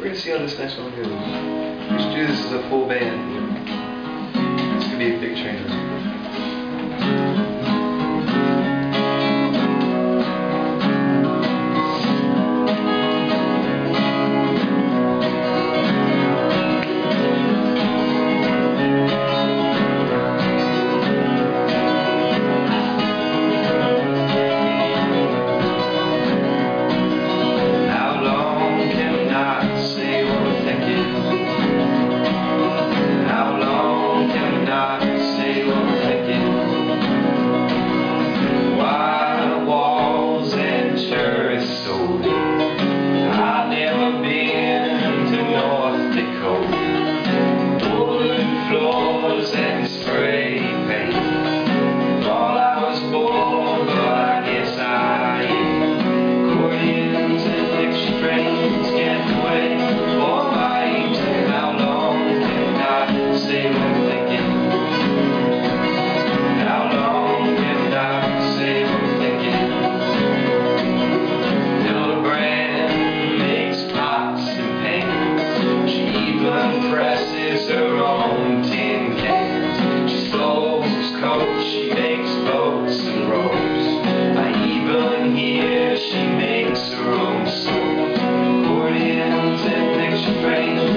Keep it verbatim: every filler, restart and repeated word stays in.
We're gonna see how this next one goes. We should do this as a full band. This could be a big train wreck. Presses her own tin cans. She sews coats, she makes boats and ropes. I even hear she makes her own soap, accordions and picture frames.